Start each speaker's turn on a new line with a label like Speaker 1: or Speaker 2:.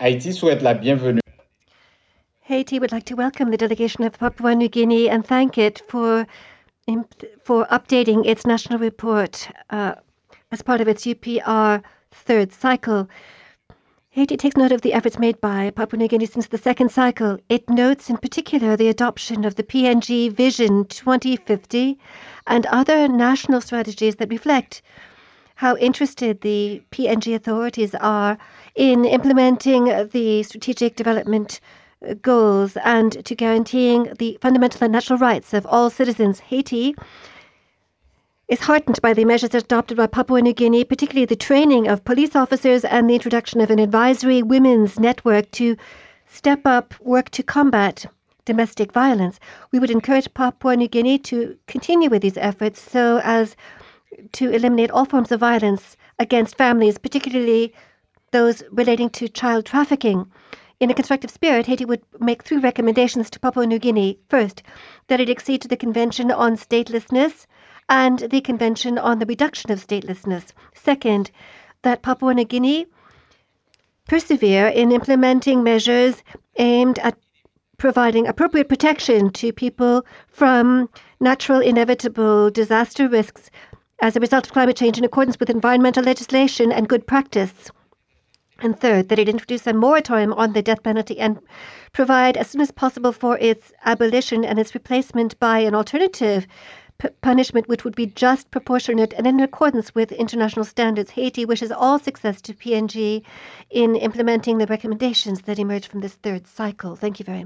Speaker 1: Haïti souhaite la bienvenue.
Speaker 2: Haiti would like to welcome the delegation of Papua New Guinea and thank it for updating its national report as part of its UPR third cycle. Haiti takes note of the efforts made by Papua New Guinea since the second cycle. It notes in particular the adoption of the PNG Vision 2050 and other national strategies that reflect how interested the PNG authorities are in implementing the strategic development goals and to guaranteeing the fundamental and natural rights of all citizens. Haiti is heartened by the measures adopted by Papua New Guinea, particularly the training of police officers and the introduction of an advisory women's network to step up work to combat domestic violence. We would encourage Papua New Guinea to continue with these efforts so as to eliminate all forms of violence against families, particularly those relating to child trafficking. In a constructive spirit, Haiti would make 3 recommendations to Papua New Guinea. First, that it accede to the Convention on Statelessness and the Convention on the Reduction of Statelessness. Second, that Papua New Guinea persevere in implementing measures aimed at providing appropriate protection to people from natural inevitable disaster risks as a result of climate change in accordance with environmental legislation and good practice. And third, that it introduce a moratorium on the death penalty and provide as soon as possible for its abolition and its replacement by an alternative punishment which would be just, proportionate, and in accordance with international standards. Haiti wishes all success to PNG in implementing the recommendations that emerge from this third cycle. Thank you very much.